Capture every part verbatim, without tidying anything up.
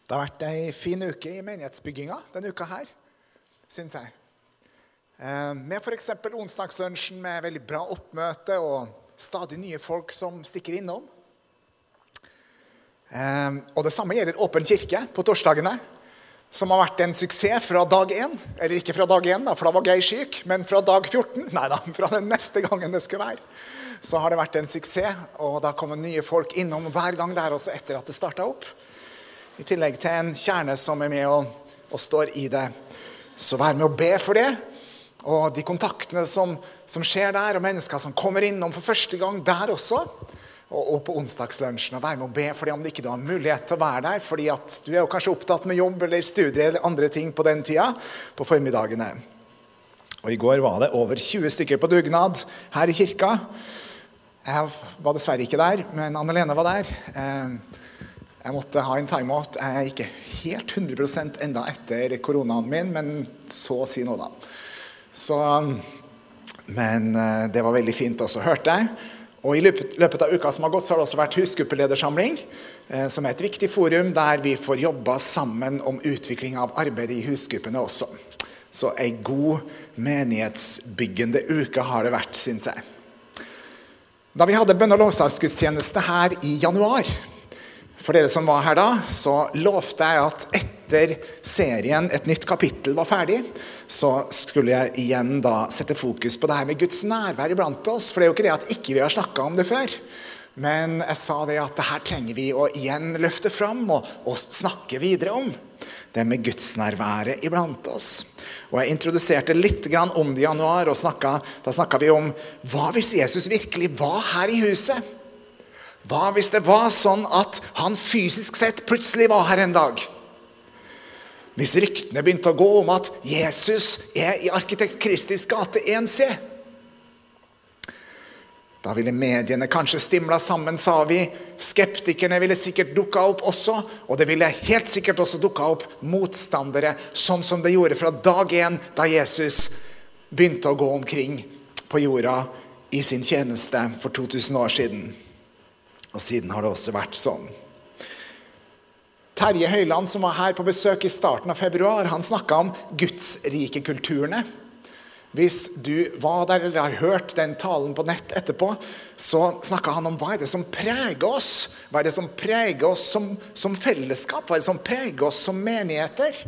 Det har vært en fin uke i menighetsbygginga denne uka her, synes jeg. Med for eksempel onsdagslunsjen med veldig bra oppmøte og stadig nye folk som stikker innom. Og det samme gjelder Åpen kirke på torsdagene, som har vært en suksess fra dag én. Eller ikke fra dag én, da, for da var Geir syk, men fra dag fjorten. Nei da, fra den neste gangen det skulle være. Så har det vært en suksess, og da kommer nye folk innom hver gang der også etter at det startet opp. I tillegg til en kjerne som er med og, og står i det. Så vær med å be for det. Og de kontaktene som, som skjer der, og mennesker som kommer innom for første gang der også. Og, og på onsdagslunsjen, og vær med å be for det om det ikke du har mulighet til å være der. Fordi at du er jo kanskje opptatt med jobb eller studier eller andre ting på den tida, på formiddagene. Og i går var det over tjue stykker på dugnad her i kirka. Jeg var dessverre ikke der, men Anne-Lene var der. Jeg måtte ha en timeout. Jeg er ikke helt hundre prosent enda etter koronaen min, men så å si noe da. Så, men det var veldig fint også, hørte jeg. Og i løpet av uka som har gått, så har det også vært husgruppeledersamling, som er et viktig forum der vi får jobbe sammen om utvikling av arbeidet i husgruppene også. Så en god menighetsbyggende uke har det vært, synes jeg. Da vi hadde bønn- og lovsangsgudstjeneste her i januar, for dere som var her da, så lovte jeg at etter serien Et nytt kapittel var ferdig, så skulle jeg igjen da sette fokus på det her med Guds nærvær iblant oss, for det er jo ikke det at ikke vi har snakket om det før. Men jeg sa det at det her trenger vi å igjen løfte fram og, og snakke videre om. Det med Guds nærværet iblant oss. Og jeg introduserte litt grann om det i januar, og snakket, da snakket vi om hva hvis Jesus virkelig var her i huset? Hva hvis det var sånn at han fysisk sett plutselig var her en dag? Hvis ryktene begynte å gå om at Jesus er i Arkitekt Kristis gate en C. Da ville mediene kanskje stimla sammen, sa vi. Skeptikerne ville sikkert dukka opp også, og det ville helt sikkert også dukka opp motstandere, sånn som det gjorde fra dag én, da Jesus begynte å gå omkring på jorda i sin tjeneste for to tusen år siden. Og siden har det også vært sånn. Terje Høyland, som var her på besøk i starten av februar, han snakket om Guds rike kulturene. Hvis du var der eller har hørt den talen på nett etterpå, så snakket han om hva er det som preger oss? Hva er det som preger oss som, som fellesskap? Hva er det som preger oss som menigheter?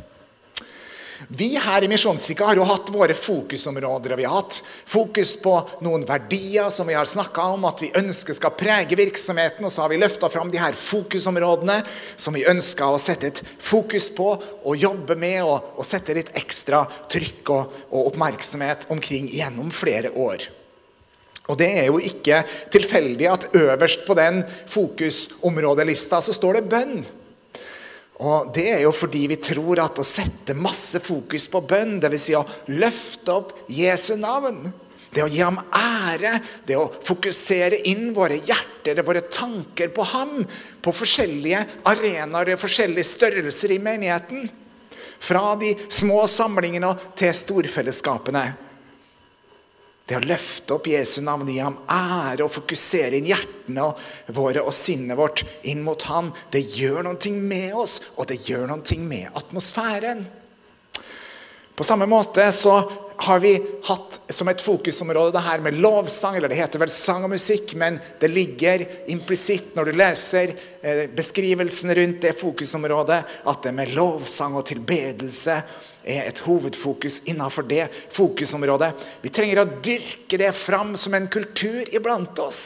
Vi her i Misjonskirken har jo hatt våre fokusområder, og vi har hatt fokus på noen verdier som vi har snakket om, at vi ønsker skal prege virksomheten, og så har vi løftet fram de her fokusområdene som vi ønsker å sette et fokus på, og jobbe med, og, og sette litt ekstra trykk og, og oppmerksomhet omkring gjennom flere år. Og det er jo ikke tilfeldig at øverst på den fokusområdelista så står det bønn. Og det er jo fordi vi tror at å sette masse fokus på bønn, det vil si å løfte opp Jesu navn, det å gi ham ære, det å fokusere inn våre hjerter, våre tanker på ham, på forskjellige arenaer, forskjellige størrelser i menigheten, fra de små samlingene til storfellesskapene. Det å løfte opp Jesu navn, gi ham ære og fokusere inn hjertene våre og sinnet vårt inn mot han, det gjør noe med oss, og det gjør noe med atmosfæren. På samme måte så har vi hatt som et fokusområde det her med lovsang, eller det heter vel sang og musikk, men det ligger implisitt når du leser beskrivelsen rundt det fokusområdet, at det med lovsang og tilbedelse er et hovedfokus innenfor det fokusområdet. Vi trenger å dyrke det fram som en kultur iblant oss.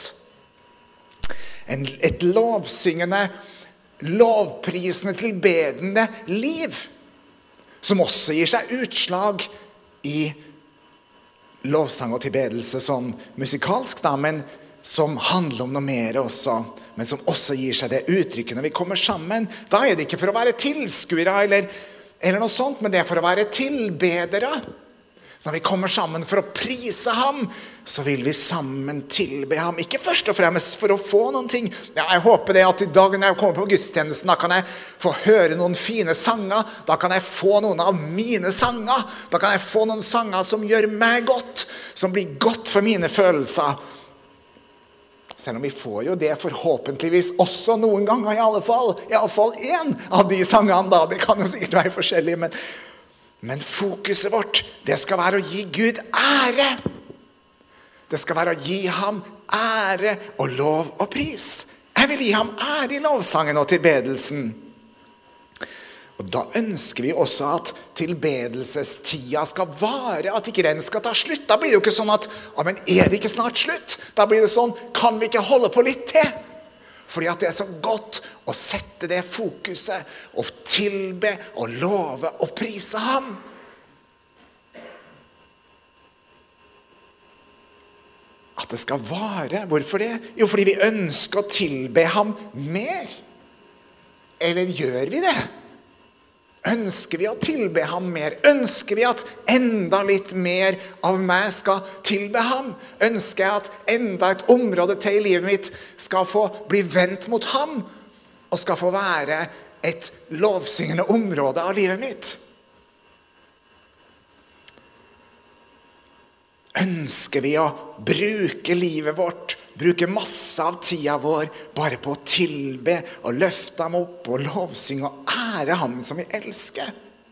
En, et lovsyngende, lovprisende, tilbedende liv, som også gir seg utslag i lovsang og tilbedelse som musikalsk, da, men som handler om noe mer også, men som også gir seg det uttrykket når vi kommer sammen. Da er det ikke for å være tilskuere eller Eller noe sånt, men det er for å være tilbedere. Når vi kommer sammen for å prise ham, så vil vi sammen tilbe ham. Ikke først og fremst for å få noen ting. Ja, jeg håper det at i dag når jeg kommer på gudstjenesten, da kan jeg få høre noen fine sanger. Da kan jeg få noen av mine sanger. Da kan jeg få noen sanger som gjør meg godt, som blir godt for mine følelser. Selv om vi får jo det forhåpentligvis også noen ganger i alle fall. I alle fall en av de sangene da. Det kan jo sikkert være forskjellige, men, men fokuset vårt, det skal være å gi Gud ære. Det skal være å gi ham ære og lov og pris. Jeg vil gi ham ære i lovsangen og tilbedelsen. Og da ønsker vi også at tilbedelsestida skal vare, at ikke den skal ta slutt. Da blir det jo ikke sånn at, ja, men er det ikke snart slutt? Da blir det sånn, kan vi ikke holde på litt til? Fordi at det er så godt å sette det fokuset, og tilbe, og love, og prise ham. At det skal vare. Hvorfor det? Jo, fordi vi ønsker å tilbe ham mer. Eller gjør vi det? Ønsker vi å tilbe ham mer? Ønsker vi at enda litt mer av meg skal tilbe ham? Ønsker jeg at enda et område til i livet mitt skal få bli vendt mot ham? Og skal få være et lovsyngende område av livet mitt? Ønsker vi å bruke livet vårt, bruke masse av tida vår bare på å tilbe og løfte ham opp og lovsynge og ære ham som vi elsker?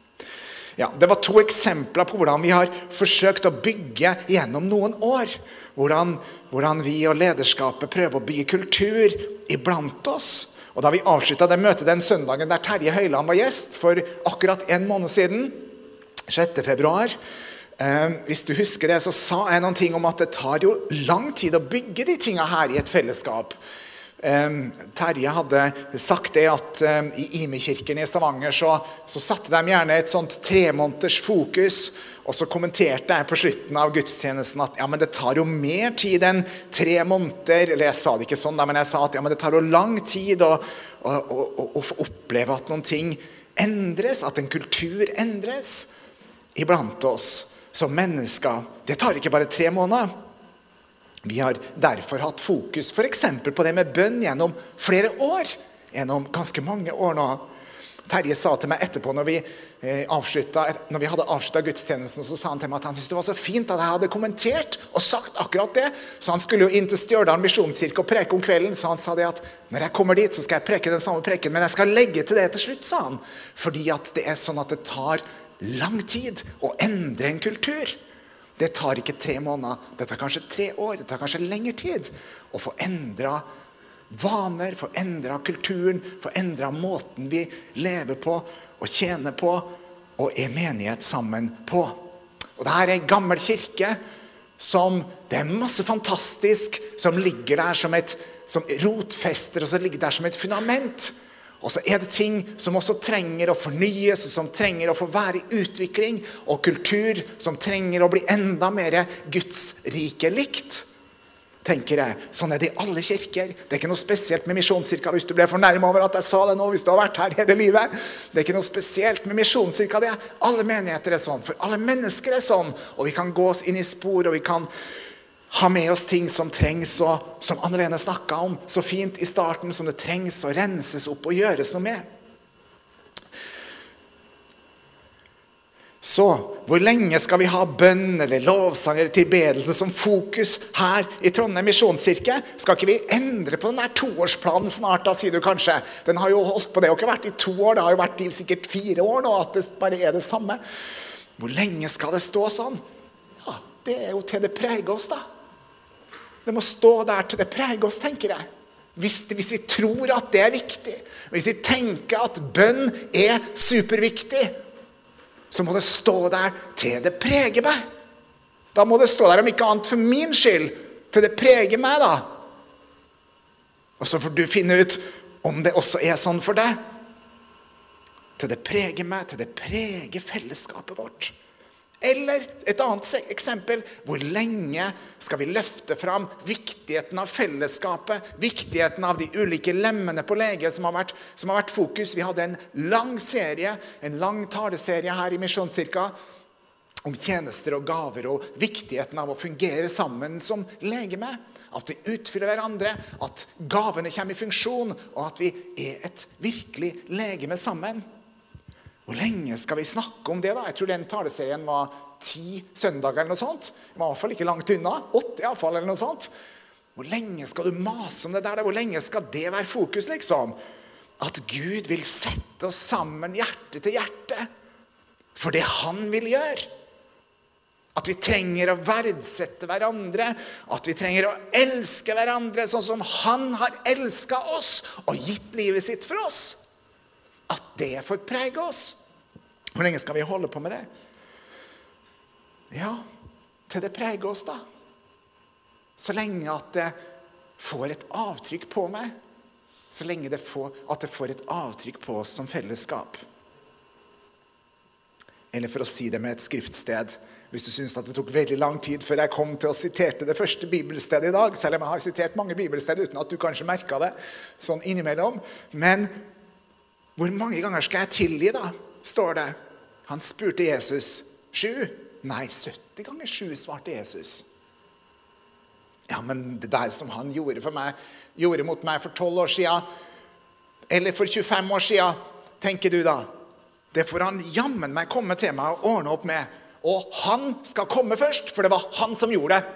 Ja, det var to eksempler på hvordan vi har forsøkt å bygge gjennom noen år. Hvordan, hvordan vi og lederskapet prøver å bygge kultur iblant oss. Og da vi avsluttet det møtet den søndagen der Terje Høyland var gjest for akkurat en måned siden, sjette februar, Eh, hvis du husker det, så sa jeg noen ting om at det tar jo lang tid å bygge de tingene her i et fellesskap. Eh, Terje hadde sagt det at eh, i Imi-kirken i Stavanger så, så satte de gjerne et sånt tre måneders fokus, og så kommenterte jeg på slutten av gudstjenesten at ja, men det tar jo mer tid enn tre måneder, eller jeg sa det ikke sånn da, men jeg sa at ja, men det tar jo lang tid å, å, å, å få oppleve at noen ting endres, at en kultur endres iblant oss. Som mennesker, det tar ikke bare tre måneder. Vi har derfor hatt fokus for eksempel på det med bønn gjennom flere år. Gjennom ganske mange år nå. Terje sa til meg etterpå når vi, eh, avsluttet, når vi hadde avsluttet gudstjenesten, så sa han til meg at han syntes det var så fint at jeg hadde kommentert og sagt akkurat det. Så han skulle jo inn til Stjørdal Misjonskirke og preke om kvelden, så han sa det at når jeg kommer dit så skal jeg preke den samme preken, men jeg skal legge til det til slutt, sa han. Fordi at det er sånn at det tar lang tid å endre en kultur. Det tar ikke tre måneder, det tar kanskje tre år, det tar kanskje lengre tid å få endret vaner, få endret kulturen, få endret måten vi lever på og tjener på og er menighet sammen på. Og det her er en gammel kirke som det er masse fantastisk som ligger der som et som rotfester, og så ligger der som et fundament. Og så er det ting som også trenger å fornyes, som trenger å få være i utvikling, og kultur som trenger å bli enda mer Guds rike likt, tenker jeg. Sånn er det i alle kirker. Det er ikke noe spesielt med misjonskirka, hvis du ble fornærmet over at jeg sa det nå, hvis du har vært her hele livet. Det er ikke noe spesielt med misjonskirka, det er alle menigheter er sånn, for alle mennesker er sånn, og vi kan gå oss inn i spor, og vi kan ha med oss ting som trengs, og som Anne-Lene snakket om så fint i starten, som det trengs å renses opp og gjøres noe med. Så, hvor lenge skal vi ha bønn, eller lovsang, eller tilbedelse som fokus her i Trondheim Misjonskirke? Skal ikke vi endre på den der toårsplanen snart, da, sier du kanskje? Den har jo holdt på det, og ikke vært i to år, det har jo vært i sikkert fire år nå, at det bare er det samme. Hvor lenge skal det stå sånn? Ja, det er jo til det preger oss da. Det må stå der til det preger oss, tenker jeg. Hvis, hvis vi tror at det er viktig, hvis vi tenker at bønn er superviktig, så må det stå der til det preger meg. Da må det stå der om ikke annet for min skyld, til det preger meg da. Og så får du finne ut om det også er sånn for deg. Til det preger meg, til det preger fellesskapet vårt. Eller et annet eksempel, hvor lenge skal vi løfte fram viktigheten av fellesskapet, viktigheten av de ulike lemmene på lege som har vært, som har vært fokus. Vi hadde en lang serie, en lang taleserie her i Misjonskirka om tjenester og gaver og viktigheten av å fungere sammen som legeme. At vi utfyller hverandre, at gavene kommer i funksjon, og at vi er et virkelig legeme sammen. Hvor lenge skal vi snakke om det da? Jeg tror den taleserien var ti søndager eller noe sånt. Det var i hvert fall ikke langt unna. Åtte i hvert fall eller noe sånt. Hvor lenge skal du mase om det der? Hvor lenge skal det være fokus, liksom? At Gud vil sette oss sammen hjerte til hjerte. For det han vil gjøre. At vi trenger å verdsette hverandre. At vi trenger å elske hverandre sånn som han har elsket oss og gitt livet sitt for oss. At det får prege oss. Hvor lenge skal vi holde på med det? Ja, til det preger oss da. Så lenge at det får et avtrykk på meg. Så lenge det får, at det får et avtrykk på oss som fellesskap. Eller for å si det med et skriftsted. Hvis du synes at det tok veldig lang tid før jeg kom til å siterte det første bibelstedet i dag, selv om jeg har sitert mange bibelsteder uten at du kanskje merket det, sånn innimellom. Men hvor mange ganger skal jeg tilgi da, står det. Han spurte Jesus, sju? Nei, sytti ganger sju, svarte Jesus. Ja, men det der som han gjorde for meg, gjorde mot meg for tolv år siden, eller for tjuefem år siden, tenker du da. Det får han jammen meg komme til meg og ordne opp med. Og han skal komme først, for det var han som gjorde det.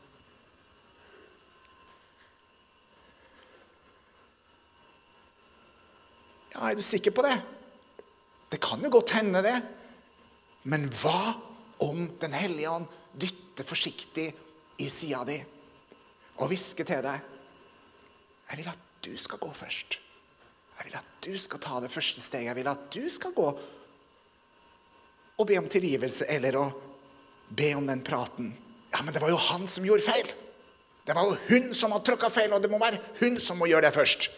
Ja, er du sikker på det? Det kan jo godt hende det. Men hva om den hellige ånd dytter forsiktig i siden di og hvisker til deg? Jeg vil at du skal gå først. Jeg vil at du skal ta det første steget. Jeg vil at du skal gå og be om tilgivelse, eller å be om den praten. Ja, men det var jo han som gjorde feil. Det var jo hun som har trykket feil, og det må være hun som må gjøre det først.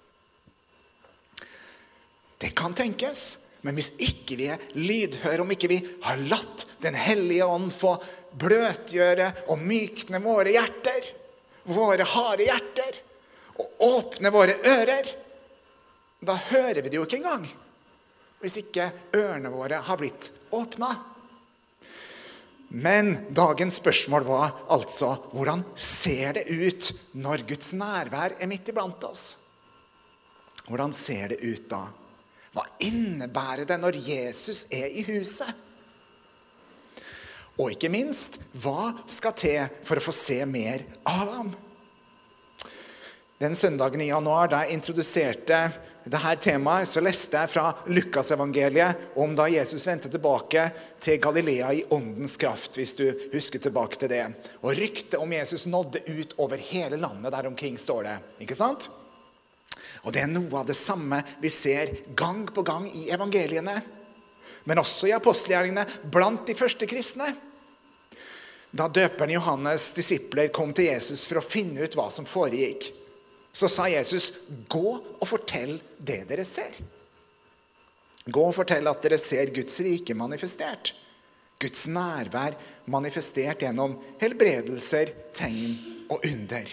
Det kan tenkes, men hvis ikke vi er lydhøre, om ikke vi har latt den hellige ånd få bløtgjøre og mykne våre hjerter, våre harde hjerter, og åpne våre ører, da hører vi det jo ikke engang. Hvis ikke ørene våre har blitt åpnet. Men dagens spørsmål var altså, hvordan ser det ut når Guds nærvær er midt iblant oss? Hvordan ser det ut da? Hva innebærer det når Jesus er i huset? Og ikke minst, hva skal til for å få se mer av ham? Den søndagen i januar, da jeg introduserte dette temaet, så leste jeg fra Lukas evangeliet om da Jesus vendte tilbake til Galilea i åndens kraft, hvis du husker tilbake til det. Og ryktet om Jesus nådde ut over hele landet der omkring, står det. Ikke sant? Og det er noe av det samme vi ser gang på gang i evangeliene, men også i apostelgjerningene blant de første kristne. Da døperen Johannes disipler kom til Jesus for å finne ut hva som foregikk, så sa Jesus, gå og fortell det dere ser. Gå og fortell at dere ser Guds rike manifestert. Guds nærvær manifestert gjennom helbredelser, tegn og under.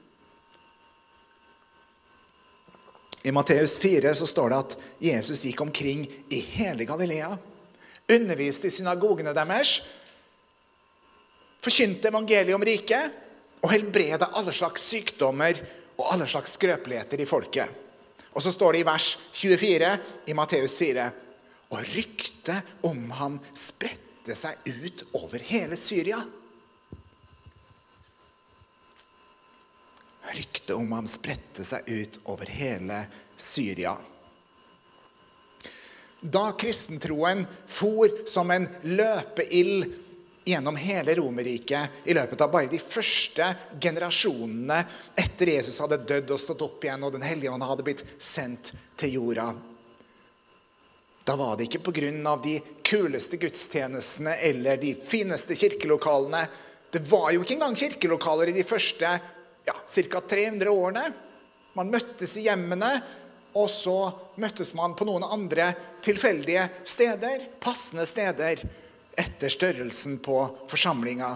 I Matteus fire så står det at Jesus gikk omkring i hele Galilea, underviste i synagogene deres, forkynte evangeliet om riket, og helbreda alle slags sykdommer og alle slags skrøpeligheter i folket. Og så står det i vers tjuefire i Matteus fire, og ryktet om ham spredte seg ut over hele Syria. Ryktet om ham spredte seg ut over hele Syria. Da kristentroen for som en løpeild gjennom hele Romerriket i løpet av bare de første generasjonene etter Jesus hadde dødd og stått opp igjen, og den hellige ånd hadde blitt sendt til jorda. Da var det ikke på grunn av de kuleste gudstjenestene eller de fineste kirkelokalene. Det var jo ikke engang kirkelokaler i de første ja, cirka tre hundre årene. Man møttes i hjemmene, og så møttes man på noen andre tilfeldige steder, passende steder, etter størrelsen på forsamlinga.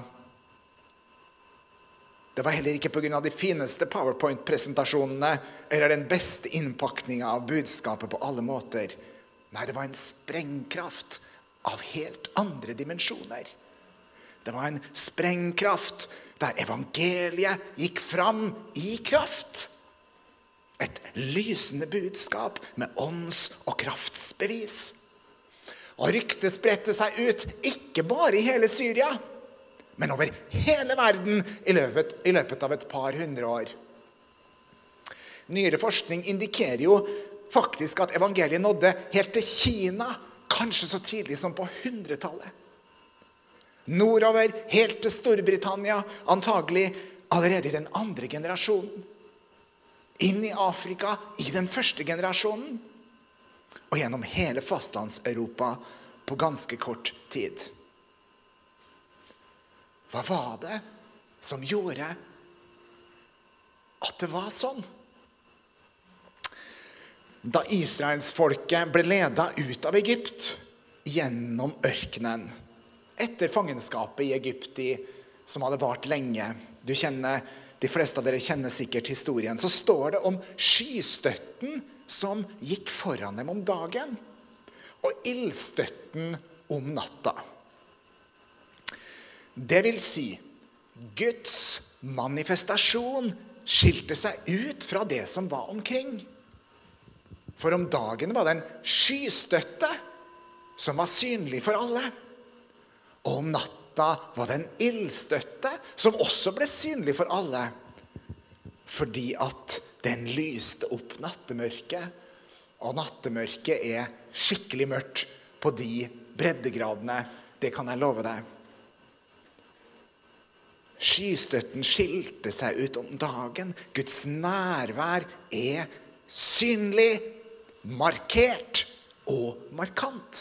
Det var heller ikke på grunn av de fineste PowerPoint-presentasjonene eller den beste innpakningen av budskapet på alle måter. Nei, det var en sprengkraft av helt andre dimensjoner. Det var en sprengkraft der evangeliet gikk fram i kraft. Et lysende budskap med ånds- og kraftsbevis. Og ryktet spredte seg ut, ikke bare i hele Syria, men over hele verden i løpet, i løpet av et par hundre år. Nyere forskning indikerer jo faktisk at evangeliet nådde helt til Kina, kanskje så tidlig som på hundretallet. Nordover, helt til Storbritannia, antagelig allerede i den andre generasjonen. Inn i Afrika, i den første generasjonen. Og gjennom hele fastlands-Europa på ganske kort tid. Hva var det som gjorde at det var sånn? Da Israelsfolket ble ledet ut av Egypt gjennom ørkenen, etter fangenskapet i Egypt i, som hadde vart lenge, du kjenner, de fleste av dere kjenner sikkert historien, så står det om skystøtten som gikk foran dem om dagen, og ildstøtten om natta. Det vil si, Guds manifestasjon skilte seg ut fra det som var omkring. For om dagen var det en skystøtte som var synlig for alle. Og om natta var det en ildstøtte som også ble synlig for alle. Fordi at den lyste opp nattemørket. Og nattemørket er skikkelig mørkt på de breddegradene. Det kan jeg love deg. Skystøtten skilte seg ut om dagen. Guds nærvær er synlig, markert og markant.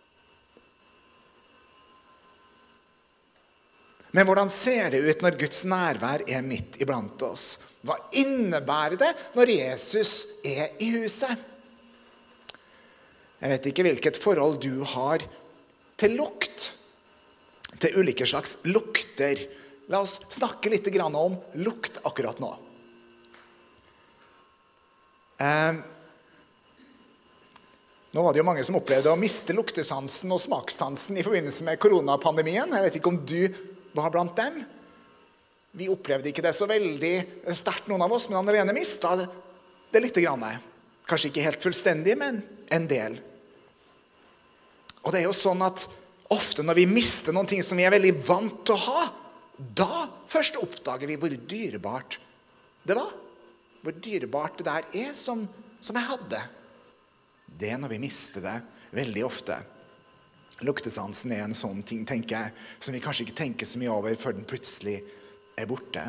Men hvordan ser det ut når Guds nærvær er midt iblant oss? Hva innebærer det når Jesus er i huset? Jeg vet ikke hvilket forhold du har til lukt, til ulike slags lukter. La oss snakke litt om lukt akkurat nå. Eh, nå var det jo mange som opplevde å miste luktesansen og smakssansen i forbindelse med koronapandemien. Jeg vet ikke om du var blant dem. Vi opplevde ikke det så veldig sterkt noen av oss, men allerede mistet det litt grann. Kanskje ikke helt fullstendig, men en del. Og det er jo sånn at ofte når vi mister noen ting som vi er veldig vant til å ha, da først oppdager vi hvor dyrebart det var. Hvor dyrebart det der er som, som jeg hadde. Det er når vi mister det veldig ofte. Luktesansen er en sånn ting, tenker jeg, som vi kanskje ikke tenker så mye over før den plutselig er borte.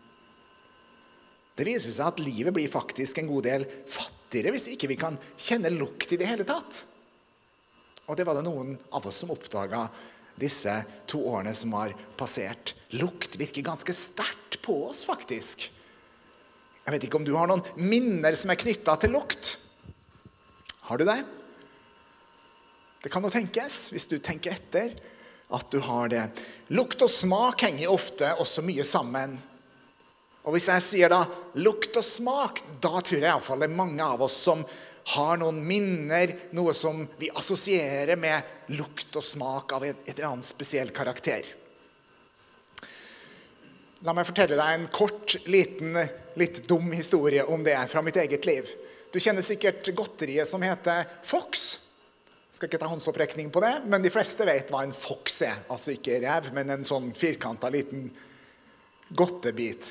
Det viser seg at livet blir faktisk en god del fattigere hvis ikke vi kan kjenne lukt i det hele tatt. Og det var det noen av oss som oppdaget disse to årene som har passert. Lukt virker ganske sterkt på oss, faktisk. Jeg vet ikke om du har noen minner som er knyttet til lukt. Har du det? Det kan jo tenkes, hvis du tenker etter, at du har det. Lukt og smak henger ofte også mye sammen. Og hvis jeg sier da lukt og smak, da tror jeg i hvert fall det er mange av oss som har noen minner, noe som vi assosierer med lukt og smak av et, et eller annet spesiell karakter. La meg fortelle deg en kort, liten, litt dum historie om det fra mitt eget liv. Du kjenner sikkert godteriet som heter Fox. Jeg skal ikke ta håndsopprekning på det, men de fleste vet hva en Fox er. Altså ikke rev, men en sånn firkantet liten godtebit.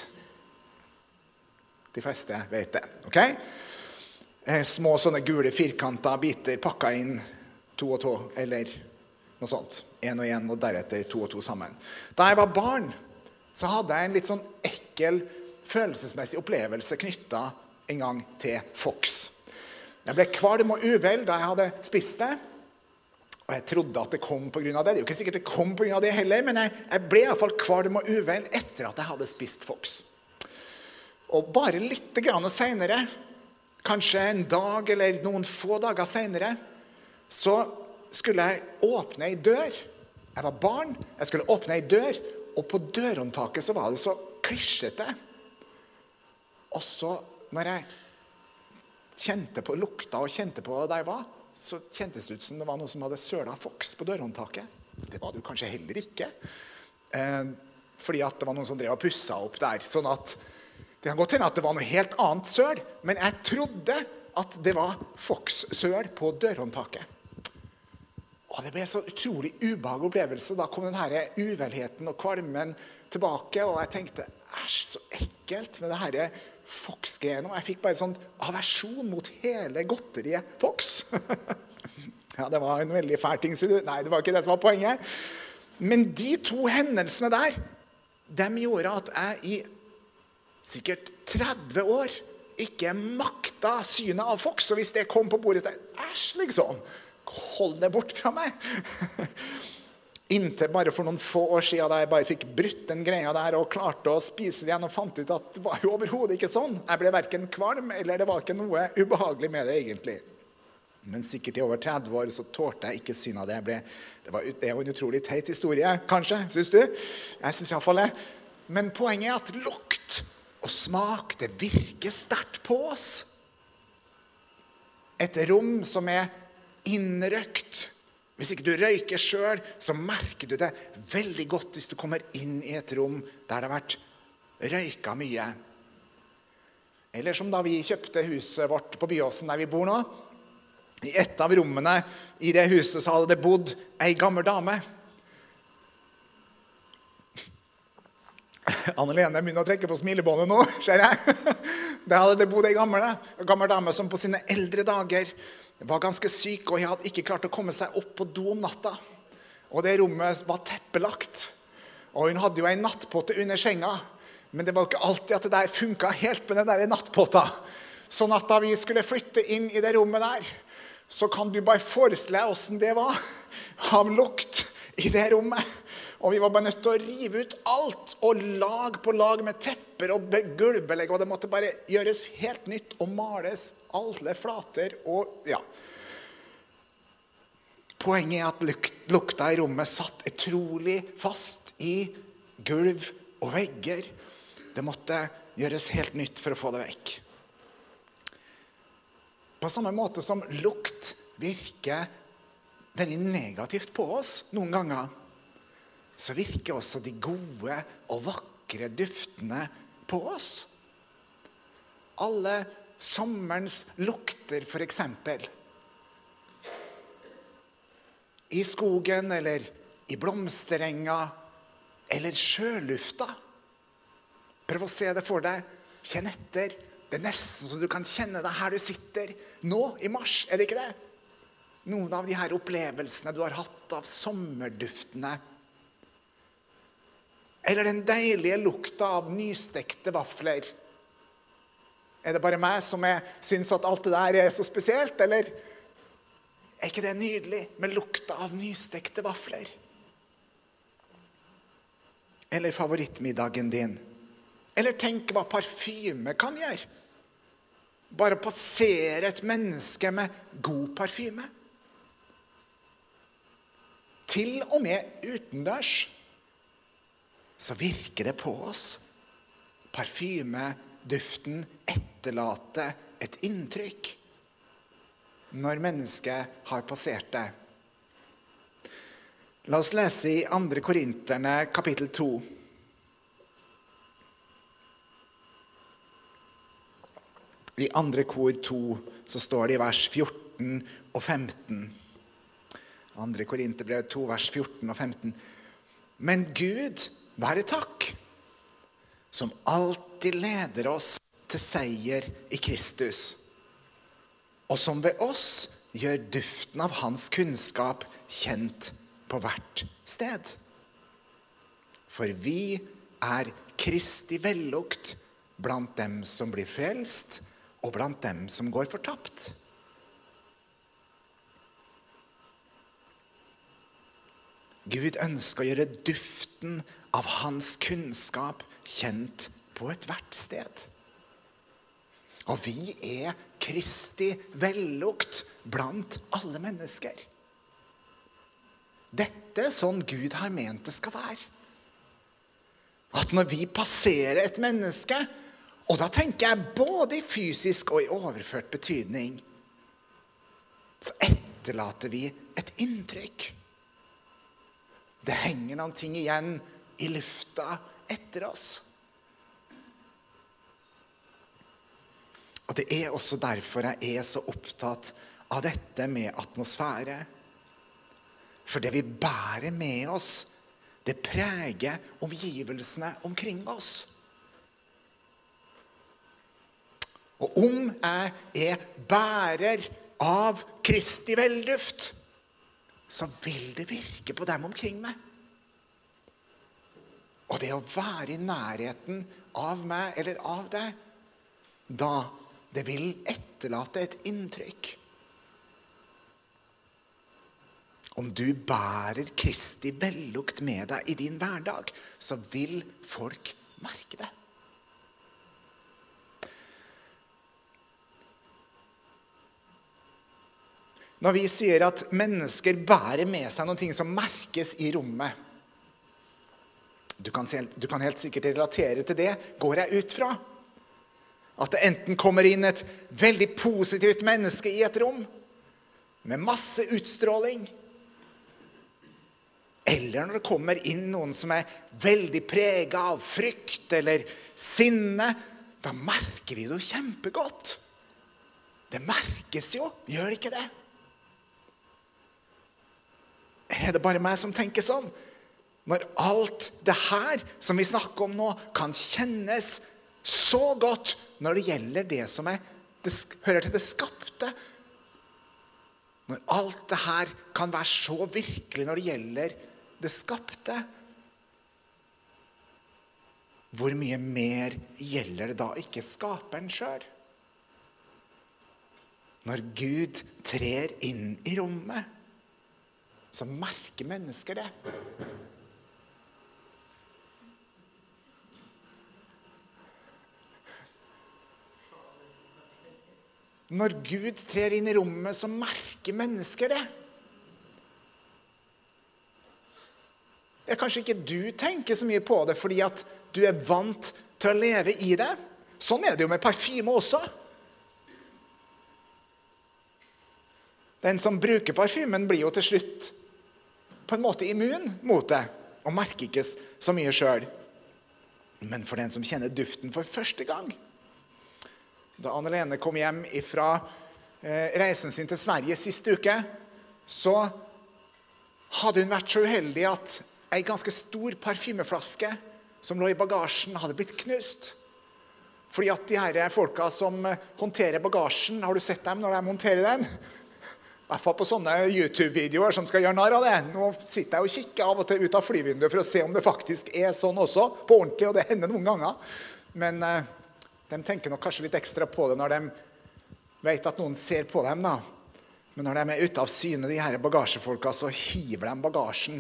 De fleste vet det, ok? Små sånne gule firkantet biter pakket inn to og to, eller noe sånt. En og en, og deretter to og to sammen. Da jeg var barn, så hadde jeg en litt sånn ekkel følelsesmessig opplevelse knyttet en gang til Fox. Jeg ble kvalm og uvel da jeg hadde spist det, og jeg trodde at det kom på grunn av det. Det er jo ikke sikkert det kom på grunn av det heller, men jeg, jeg ble i hvert fall kvalm og uvel etter at jeg hadde spist Fox. Og bare litt grann senere, kanskje en dag eller noen få dager senere, så skulle jeg åpne en dør. Jeg var barn, jeg skulle åpne en dør, og på dørhåndtaket så var det så klisjete. Og så, når jeg kjente på lukta og kjente på der jeg var, så kjentes det ut som det var noe som hadde sølet Fox på dørhåndtaket. Det var det jo kanskje heller ikke. Eh, fordi at det var noen som drev og pusset opp der. Sånn at det kan godt hende at det var noe helt annet søl, men jeg trodde at det var Fox-søl på dørhåndtaket. Og det ble en så utrolig ubehagelig opplevelse. Da kom den her uvelheten og kvalmen tilbake, og jeg tenkte, æsj, så ekkelt med det her Fox-greiene. Og jeg fikk bare sånn aversjon mot hele godteriet Fox. Ja, det var en veldig fæl ting, sier du. Nei, det var ikke det som var poenget. Men de to hendelsene der, de gjorde at jeg i sikkert tretti år ikke makta synet av Fox. Og hvis det kom på bordet, så æsj, liksom. Hold det bort fra meg. Inntil bare for noen få år siden da jeg bare fikk brutt den greia der og klarte å spise det igjen og fant ut at det var jo overhodet ikke sånn. Jeg ble hverken kvalm eller det var ikke noe ubehagelig med det egentlig. Men sikkert i over tretti år så tålte jeg ikke synet av det. Jeg ble, det, var, det er jo en utrolig teit historie, kanskje, synes du? Jeg synes i hvert fall det. Men poenget er at lukt og smak, det virker sterkt på oss. Et rom som er innrøkt. Hvis ikke du røyker selv, så merker du det veldig godt hvis du kommer inn i et rom der det har vært røyka mye. Eller som da vi kjøpte huset vårt på Byåsen der vi bor nå. I et av rommene i det huset så hadde det bodd ei gammel dame. Anne-Lene begynner å trekke på smilebåndet nå, ser jeg. Der hadde det bodd ei gammel, gammel dame som på sine eldre dager var ganske syk, og jeg hadde ikke klart å komme seg opp på do om natta. Og det rommet var teppelagt. Og hun hadde jo en nattpotte under senga, men det var jo ikke alltid at det der funket helt med den der nattpotta. Sånn at da vi skulle flytte inn i det rommet der, så kan du bare forestille deg hvordan det var av lukt i det rommet. Og vi var bare nødt til å rive ut alt, og lag på lag med tepper og gulvbelegg, og det måtte bare gjøres helt nytt og males alle flater, og ja. Poenget er at lukt, lukta i rommet satt utrolig fast i gulv og vegger. Det måtte gjøres helt nytt for å få det vekk. På samme måte som lukt virker veldig negativt på oss noen ganger, så virker også de gode og vakre duftene på oss. Alle sommerens lukter, for eksempel. I skogen, eller i blomsterenga, eller sjølufta. Prøv å se det for deg. Kjenn etter. Det er nesten så du kan kjenne deg her du sitter. Nå, i mars, er det ikke det? Noen av de her opplevelsene du har hatt av sommerduftene. Eller den deilige lukta av nystekte vafler. Er det bare meg som er, synes at alt det der er så spesielt, eller er ikke det nydelig med lukta av nystekte vafler? Eller favorittmiddagen din. Eller tenk hva parfyme kan gjøre. Bare passere et menneske med god parfyme. Til og med utendørs så virker det på oss. Parfymeduften etterlater et inntrykk når mennesket har passert det. La oss lese i andre Korinterne kapittel to. I andre kor to så står det i vers fjorten og femten. Andre Korinterbrev to, vers fjorten og femten. Men Gud være takk, som alltid leder oss til seier i Kristus, og som ved oss gjør duften av hans kunnskap kjent på hvert sted. For vi er Kristi vellukt blant dem som blir frelst, og blant dem som går fortapt. Gud ønsker å gjøre duften av hans kunnskap kjent på et hvert sted. Og vi er Kristi vellukt blant alle mennesker. Dette er sånn Gud har ment det skal være. At når vi passerer et menneske, og da tenker jeg både i fysisk og i overført betydning, så etterlater vi et inntrykk. Det henger noen ting igjen i lufta etter oss. Og det er også derfor jeg er så opptatt av dette med atmosfære. For det vi bærer med oss, det preger omgivelsene omkring oss. Og om jeg er bærer av Kristi velduft, så vil det virke på dem omkring meg. Og det å være i nærheten av meg eller av deg, da det vil etterlate et inntrykk. Om du bærer Kristi vellukt med deg i din hverdag, så vil folk merke det. Når vi sier at mennesker bærer med seg noen ting som merkes i rommet, du kan, du kan helt sikkert relatere til det, går jeg ut fra. At det enten kommer inn et veldig positivt menneske i et rom, med masse utstråling, eller når det kommer inn noen som er veldig preget av frykt eller sinne, da merker vi det jo kjempegodt. Det merkes jo, gjør det ikke det? Er det bare meg som tenker sånn? Når alt det her som vi snakker om nå kan kjennes så godt når det gjelder det som er, det hører til det skapte. Når alt det her kan være så virkelig når det gjelder det skapte. Hvor mye mer gjelder det da ikke skaperen selv? Når Gud trer inn i rommet, så merker mennesker det. Når Gud trer inn i rommet, så merker mennesker det. Ja, kanskje ikke du tenker så mye på det, fordi at du er vant til å leve i det. Sånn er det jo med parfyme også. Den som bruker parfymen blir jo til slutt på en måte immun mot det, og merker ikke så mye selv. Men for den som kjenner duften for første gang, da Anne-Lene kom hjem fra eh, reisen sin til Sverige siste uke, så hadde hun vært så uheldig at en ganske stor parfymeflaske som lå i bagasjen hadde blitt knust. Fordi at de her folka som håndterer bagasjen, har du sett dem når de håndterer den? I hvert fall på sånne YouTube-videoer som skal gjøre narr av det. Nå sitter jeg og kikker av og til ut av flyvinduet for å se om det faktisk er sånn også, på ordentlig, og det hender noen ganger. Men eh, de tenker nok kanskje litt ekstra på det når de vet at noen ser på dem, da. Men når de er ute av syne, de her bagasjefolka, så hiver de bagasjen.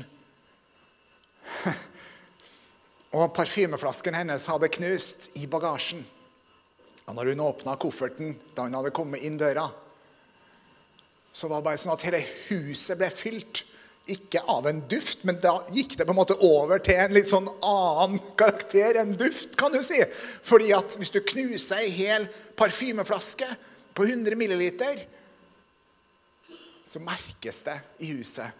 Og parfymeflasken hennes hadde knust i bagasjen. Og når hun åpnet kofferten, da hun hadde kommet inn døra, så var det bare sånn at hele huset ble fylt. Ikke av en duft, men da gikk det på en måte over til en litt sånn annen karakter enn duft, kan du si. Fordi at hvis du knuser en hel parfymeflaske på hundre milliliter, så merkes det i huset.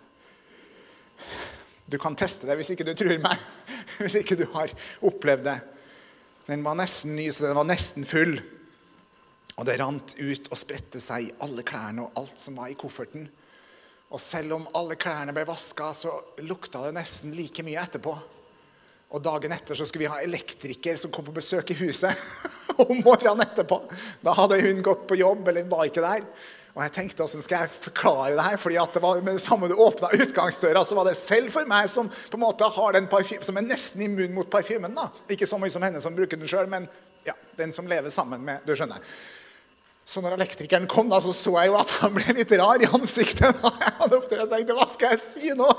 Du kan teste det hvis ikke du tror meg, hvis ikke du har opplevd det. Den var nesten ny, så den var nesten full. Og det rant ut og spredte seg i alle klærne og alt som var i kofferten. Og selv om alle klærne ble vasket, så lukta det nesten like mye etterpå. Og dagen etter så skulle vi ha elektriker som kom på besøk i huset. Og morgenen etterpå, da hadde hun gått på jobb, eller var ikke der. Og jeg tenkte, hvordan skal jeg forklare det her? Fordi at det var med det samme du åpnet utgangsdøra, så var det selv for meg som på en måte har den parfymen, som er nesten immun mot parfymen da. Ikke så mye som henne som bruker den selv, men ja, den som lever sammen med, du skjønner. Så når elektrikeren kom da, så så jeg jo at han ble litt rar i ansiktet. Da jeg hadde opptatt og tenkte, hva skal jeg si nå?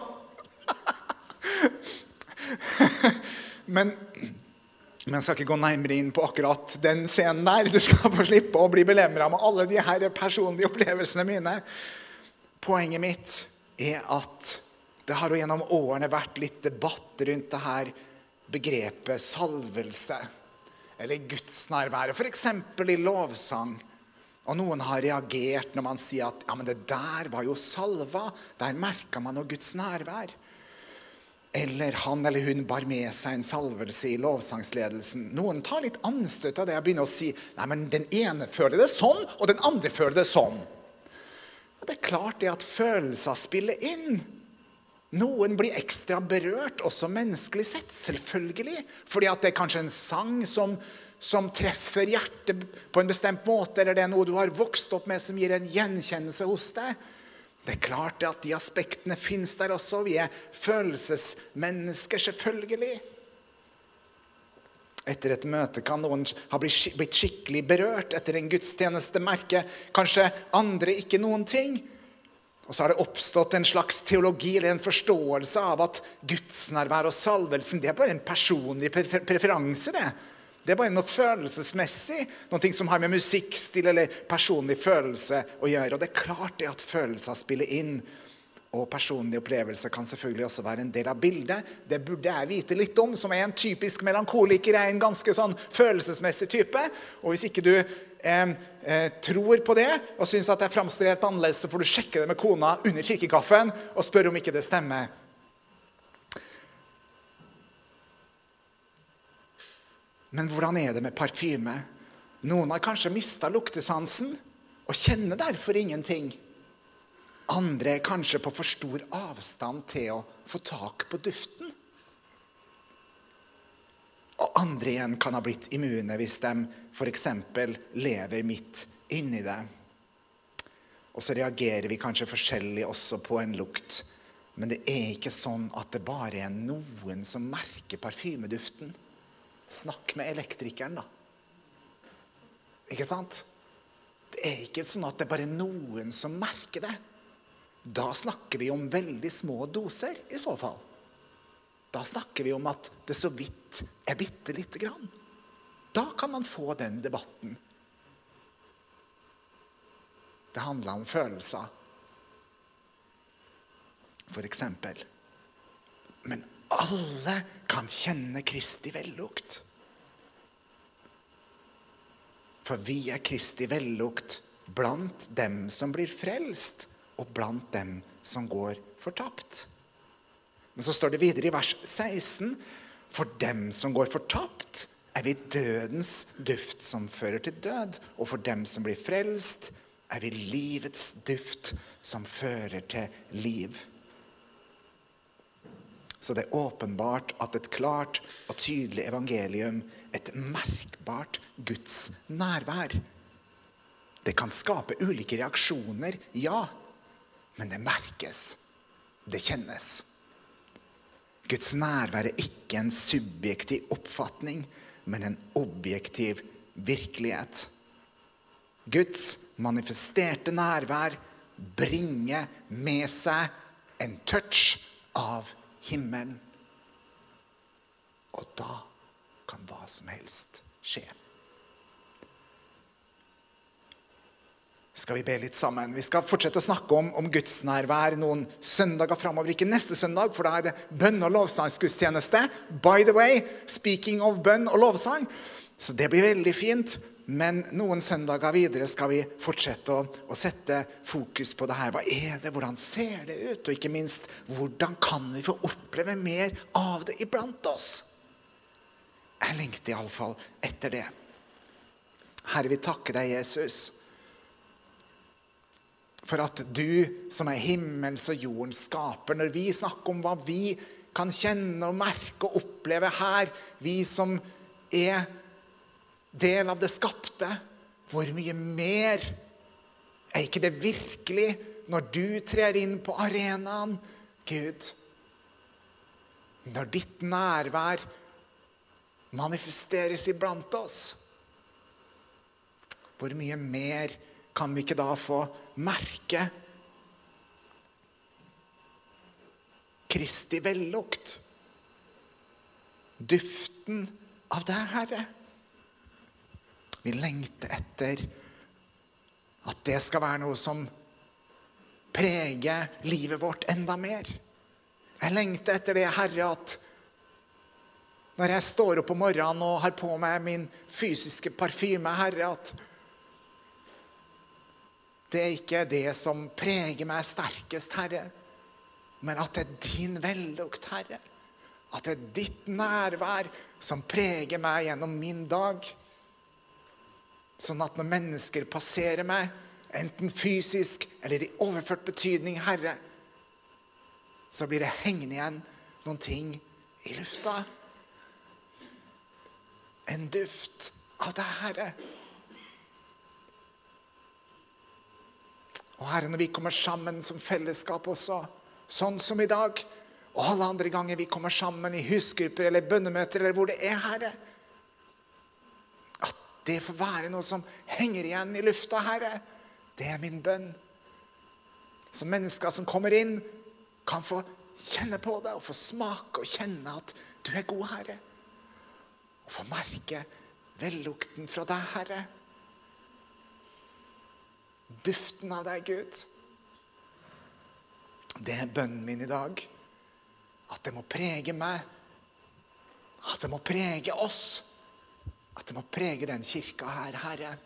men, men jeg skal ikke gå nærmere inn på akkurat den scenen der. Du skal få slippe å bli belemret med alle de her personlige opplevelsene mine. Poenget mitt er at det har jo gjennom årene vært litt debatt rundt det her begrepet salvelse, eller gudsnærvære, for eksempel i lovsang. Og noen har reagert når man sier at ja, men det der var jo salva, der merket man jo Guds nærvær. Eller han eller hun bar med seg en salvelse i lovsangsledelsen. Noen tar litt anstøt av det og begynner å si, nei, men den ene føler det sånn, og den andre føler det sånn. Og det er klart det at følelser spiller inn. Noen blir ekstra berørt, også menneskelig sett, selvfølgelig. Fordi at det er kanskje en sang som, som treffer hjertet på en bestemt måte, eller det er noe du har vokst opp med som gir en gjenkjennelse hos deg. Det er klart at de aspektene finnes der også. Vi er følelsesmennesker, selvfølgelig. Etter et møte kan noen ha blitt skikkelig berørt etter en gudstjeneste, merke kanskje andre ikke noen ting. Og så har det oppstått en slags teologi eller en forståelse av at gudsnærvær og salvelsen, det er bare en personlig preferanse, det. Det er bare noe følelsesmessig, noe som har med musikkstil eller personlig følelse å gjøre. Og det er klart det at følelser spiller inn, og personlige opplevelser kan selvfølgelig også være en del av bildet. Det burde jeg vite litt om, som er en typisk melankoliker, er en ganske sånn følelsesmessig type. Og hvis ikke du eh, eh, tror på det, og synes at det er fremstår helt annerledes, så får du sjekke det med kona under kirkekaffen, og spørre om ikke det stemmer. Men hvordan er det med parfyme? Noen har kanskje mistet luktesansen, og kjenner derfor ingenting. Andre er kanskje på for stor avstand til å få tak på duften. Og andre igjen kan ha blitt immune hvis de for eksempel lever midt inni det. Og så reagerer vi kanskje forskjellig også på en lukt. Men det er ikke sånn at det bare er noen som merker parfymeduften. Snakk med elektrikeren da. Ikke sant? Det er ikke sånn at det er bare noen som merker det. Da snakker vi om veldig små doser i så fall. Da snakker vi om at det så vidt er bitte lite grann. Da kan man få den debatten. Det handler om følelser. For eksempel. Men alle kan kjenne Kristi vellukt. For vi er Kristi vellukt blant dem som blir frelst, og blant dem som går fortapt. Men så står det videre i vers seksten, for dem som går fortapt er vi dødens duft som fører til død, og for dem som blir frelst er vi livets duft som fører til liv. Så det er åpenbart at et klart og tydelig evangelium, et merkbart Guds nærvær, det kan skape ulike reaksjoner, ja, men det merkes, det kjennes. Guds nærvær er ikke en subjektiv oppfatning, men en objektiv virkelighet. Guds manifesterte nærvær bringer med seg en touch av himmelen. Og da kan hva som helst skje. Skal vi be litt sammen? Vi skal fortsette å snakke om, om Guds nærvær noen søndager fremover. Ikke neste søndag, for da er det bønn- og lovsangsgudstjeneste. By the way, speaking of bønn og lovsang. Så det blir veldig fint. Men noen søndager videre skal vi fortsette å, å sette fokus på det her. Hva er det? Hvordan ser det ut? Og ikke minst, hvordan kan vi få oppleve mer av det iblant oss? Jeg lengter i alle fall etter det. Herre, vi takker deg, Jesus, for at du som er himmels og jordens skaper, når vi snakker om hva vi kan kjenne og merke og oppleve her, vi som er del av det skapte, hvor mye mer er ikke det virkelig når du trer inn på arenaen, Gud? Når ditt nærvær manifesteres iblant oss, hvor mye mer kan vi ikke da få merke Kristi vellukt, duften av deg, Herre? Vi lengter etter at det skal være noe som preger livet vårt enda mer. Jeg lengter etter det, Herre, at når jeg står opp om morgenen og har på meg min fysiske parfyme, Herre, at det er ikke det som preger meg sterkest, Herre, men at det er din vellukt, Herre. At det er ditt nærvær som preger meg gjennom min dag. Sånn at når mennesker passerer meg, enten fysisk eller i overført betydning, Herre, så blir det hengende igjen noen ting i lufta. En duft av det Herre. Og Herre, når vi kommer sammen som fellesskap også, sånn som i dag, og alle andre ganger vi kommer sammen i husgrupper eller bønnemøter, eller hvor det er, Herre, at det får være noe som henger igjen i lufta, Herre. Det er min bønn. Så mennesker som kommer inn, kan få kjenne på det, og få smake og kjenne at du er god, Herre. Og få merke vellukten fra deg, Herre. Duften av deg, Gud. Det er bønnen min i dag. At det må prege meg. At det må prege oss. At det må prege den kirka her, Herre.